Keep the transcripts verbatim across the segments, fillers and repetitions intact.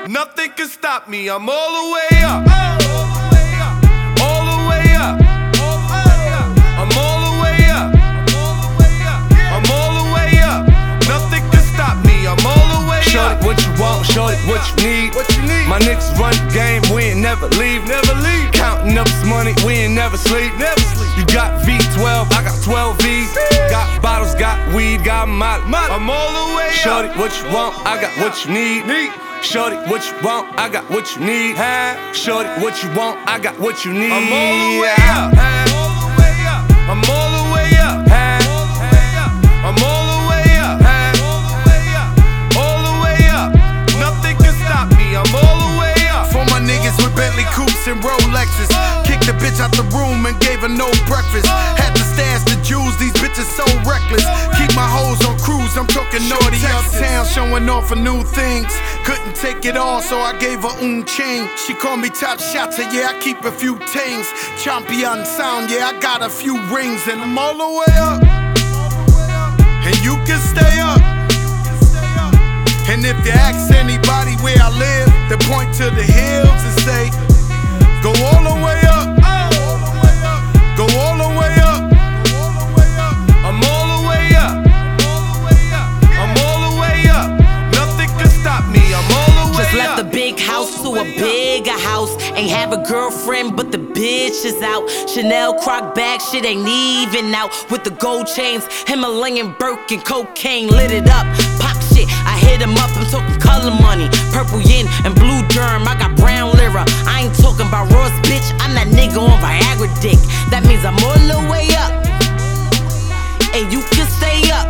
Nothing can stop me, I'm all the way up. All the way up. I'm all the way up. I'm all the way up. Nothing can stop me, I'm all the way up. Shorty, what you want, shorty, what you need. What you need? My niggas run the game, we ain't never leave. Never leave. Counting up this money, we ain't never sleep. Never sleep. You got V twelve, I got twelve V's. Got bottles, got weed, got molly. I'm all the way up. Shorty, what you want, I got what you need. Need. Shorty, what you want, I got what you need. Shorty, what you want, I got what you need. I'm all the way up. I'm all the way up. I'm all the way up. All the way up. Nothing can stop me, I'm all the way up. For my niggas with Bentley coupes and Rolexes, kicked the bitch out the room and gave her no breakfast. Had to stash the jewels, these bitches so reckless. Keep my hoes on cruise, I'm talking naughty uptown, showing off for new things. Couldn't take it all, so I gave her un chain. She called me top shotter, yeah, I keep a few things. Champion sound, yeah, I got a few rings. And I'm all the way up, and you can stay up. And if you ask anybody where I live, they point to the hills and say, go all the way up. Go all the way up. I'm all the way up. I'm all the way up. Nothing can stop me, I'm all the way up. Just left the big house to a bigger house. Ain't have a girlfriend, but the bitch is out. Chanel croc bag, shit ain't even out. With the gold chains, Himalayan Birkin, cocaine lit it up. Pop shit, I hit him up, I'm talking color money. Purple yin and blue germ, I got brown lira. I ain't talking about Ross, bitch, I'm that nigga on Viagra dick. That means I'm all the way up, and you can stay up.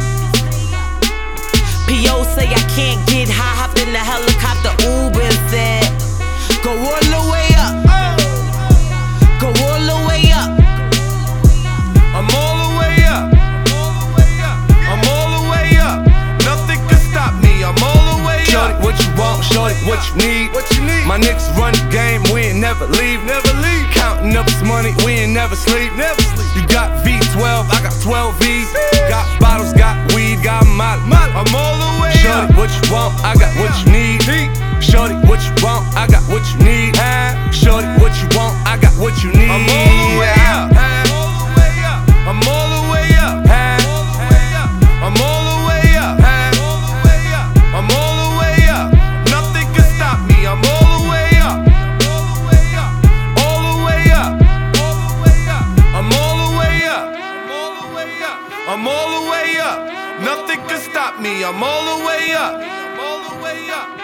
P O say I can't get high, hopped in the helicopter, Uber and said, go all the way up. Go all the way up. I'm all the way up. I'm all the way up. Nothing can stop me, I'm all the way up. Shorty, what you want, shorty, what you need. What you need? My niggas run the game, we ain't never leave. Never leave. Counting up this money, we ain't never sleep. Never sleep. You got V twelve, I got twelve V's. Got bottles, got weed, got molly. I'm all the way Shorty, up. what you want, I got what you need. Shorty, what you want, I got what you need. Shorty, what you want, I got what you need. I'm all the way up. I'm all the way up. I'm all the way up. I'm all the way up. Nothing can stop me, I'm all the way up. All the way up. I'm all the way up. I'm all the way up. Nothing can stop me, I'm all the way up. I'm all the way up.